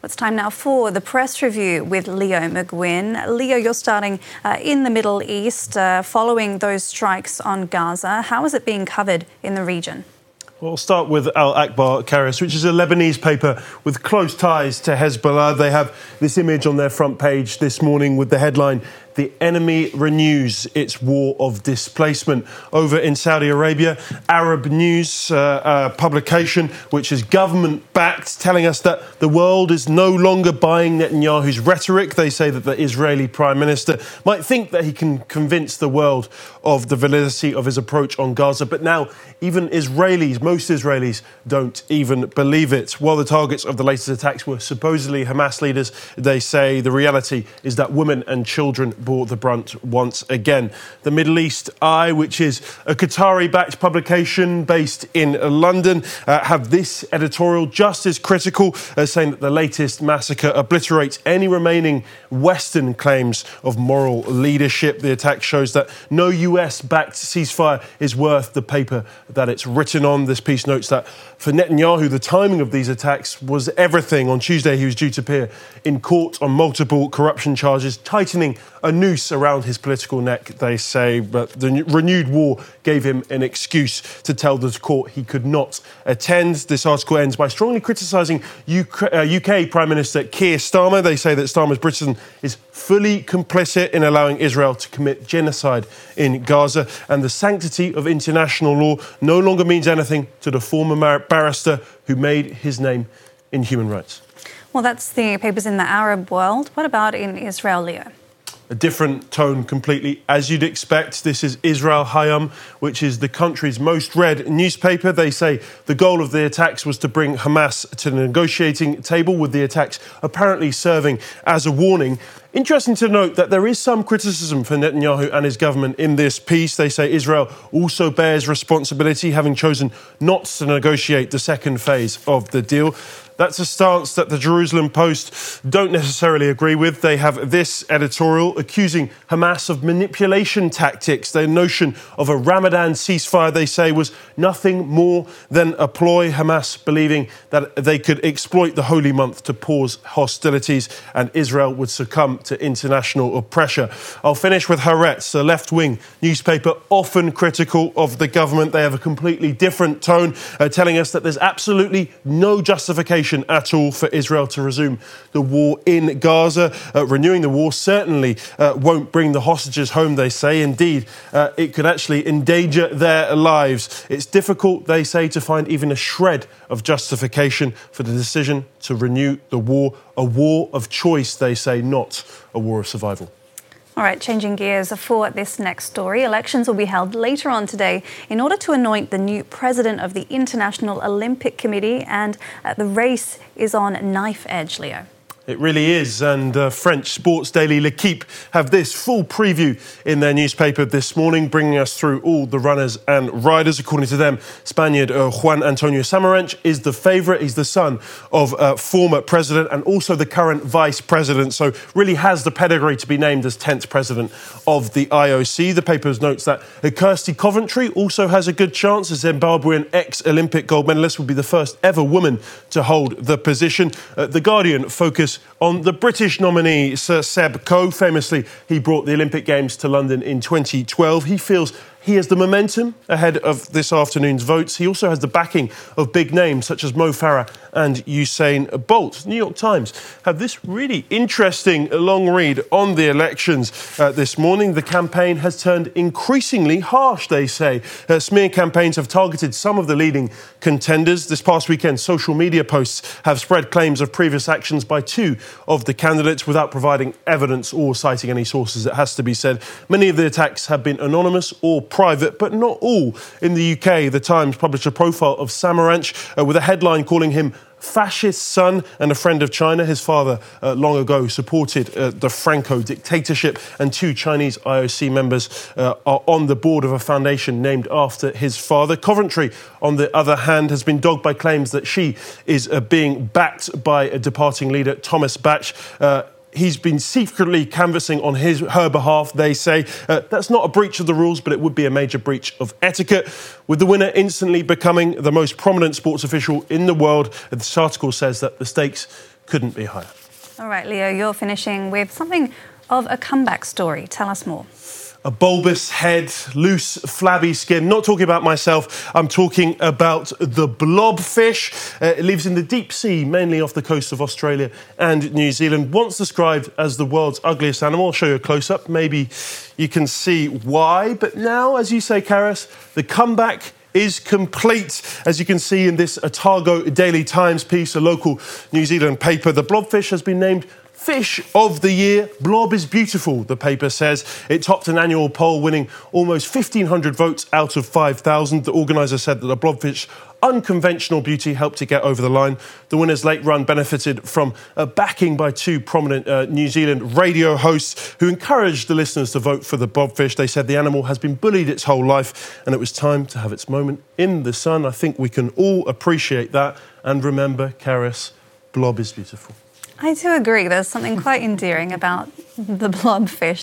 It's time now for the press review with Leo McGuinn. Leo, you're starting in the Middle East following those strikes on Gaza. How is it being covered in the region? Well, we'll start with Al Akhbar Karis, which is a Lebanese paper with close ties to Hezbollah. They have this image on their front page this morning with the headline, "The enemy renews its war of displacement." Over in Saudi Arabia, Arab News publication, which is government-backed, telling us that the world is no longer buying Netanyahu's rhetoric. They say that the Israeli Prime Minister might think that he can convince the world of the validity of his approach on Gaza. But now even Israelis, most Israelis, don't even believe it. While the targets of the latest attacks were supposedly Hamas leaders, they say the reality is that women and children bore the brunt once again. The Middle East Eye, which is a Qatari-backed publication based in London, have this editorial just as critical, saying that the latest massacre obliterates any remaining Western claims of moral leadership. The attack shows that no US-backed ceasefire is worth the paper that it's written on. This piece notes that for Netanyahu, the timing of these attacks was everything. On Tuesday, he was due to appear in court on multiple corruption charges, tightening a noose around his political neck, they say. But the renewed war gave him an excuse to tell the court he could not attend. This article ends by strongly criticising UK Prime Minister Keir Starmer. They say that Starmer's Britain is fully complicit in allowing Israel to commit genocide in Gaza, and the sanctity of international law no longer means anything to the former barrister who made his name in human rights. Well, that's the papers in the Arab world. What about in Israel, Leo? A different tone completely, as you'd expect. This is Israel Hayom, which is the country's most read newspaper. They say the goal of the attacks was to bring Hamas to the negotiating table, with the attacks apparently serving as a warning. Interesting to note that there is some criticism for Netanyahu and his government in this piece. They say Israel also bears responsibility, having chosen not to negotiate the second phase of the deal. That's a stance that the Jerusalem Post don't necessarily agree with. They have this editorial accusing Hamas of manipulation tactics. Their notion of a Ramadan ceasefire, they say, was nothing more than a ploy. Hamas believing that they could exploit the holy month to pause hostilities and Israel would succumb to international pressure. I'll finish with Haaretz, a left-wing newspaper often critical of the government. They have a completely different tone, telling us that there's absolutely no justification at all for Israel to resume the war in Gaza. Renewing the war certainly won't bring the hostages home, they say. Indeed, it could actually endanger their lives. It's difficult, they say, to find even a shred of justification for the decision to renew the war. A war of choice, they say, not a war of survival. All right, changing gears for this next story. Elections will be held later on today in order to anoint the new president of the International Olympic Committee, and the race is on knife edge, Leo. It really is, and French sports daily L'Équipe have this full preview in their newspaper this morning, bringing us through all the runners and riders. According to them, Spaniard Juan Antonio Samaranch is the favourite. He's the son of former president and also the current vice president, so really has the pedigree to be named as 10th president of the IOC. The paper notes that Kirsty Coventry also has a good chance. The Zimbabwean ex-Olympic gold medalist will be the first ever woman to hold the position. The Guardian focus on the British nominee, Sir Seb Coe. Famously, he brought the Olympic Games to London in 2012. He feels he has the momentum ahead of this afternoon's votes. He also has the backing of big names such as Mo Farah and Usain Bolt. New York Times have this really interesting long read on the elections this morning. The campaign has turned increasingly harsh, they say. Smear campaigns have targeted some of the leading contenders. This past weekend, social media posts have spread claims of previous actions by two of the candidates without providing evidence or citing any sources, it has to be said. Many of the attacks have been anonymous or private, but not all. In the UK, The Times published a profile of Samaranch with a headline calling him fascist son and a friend of China. His father long ago supported the Franco dictatorship, and two Chinese IOC members are on the board of a foundation named after his father. Coventry, on the other hand, has been dogged by claims that she is being backed by a departing leader, Thomas Bach. He's been secretly canvassing on her behalf, they say. That's not a breach of the rules, but it would be a major breach of etiquette, with the winner instantly becoming the most prominent sports official in the world. This article says that the stakes couldn't be higher. All right, Leo, you're finishing with something of a comeback story. Tell us more. A bulbous head, loose, flabby skin. Not talking about myself, I'm talking about the blobfish. It lives in the deep sea, mainly off the coast of Australia and New Zealand. Once described as the world's ugliest animal. I'll show you a close-up. Maybe you can see why. But now, as you say, Karis, the comeback is complete. As you can see in this Otago Daily Times piece, a local New Zealand paper, the blobfish has been named Fish of the Year. Blob is beautiful, the paper says. It topped an annual poll, winning almost 1,500 votes out of 5,000. The organiser said that the blobfish unconventional beauty helped it get over the line. The winner's late run benefited from a backing by two prominent New Zealand radio hosts who encouraged the listeners to vote for the blobfish. They said the animal has been bullied its whole life and it was time to have its moment in the sun. I think we can all appreciate that. And remember, Karis, blob is beautiful. I do agree. There's something quite endearing about the blobfish.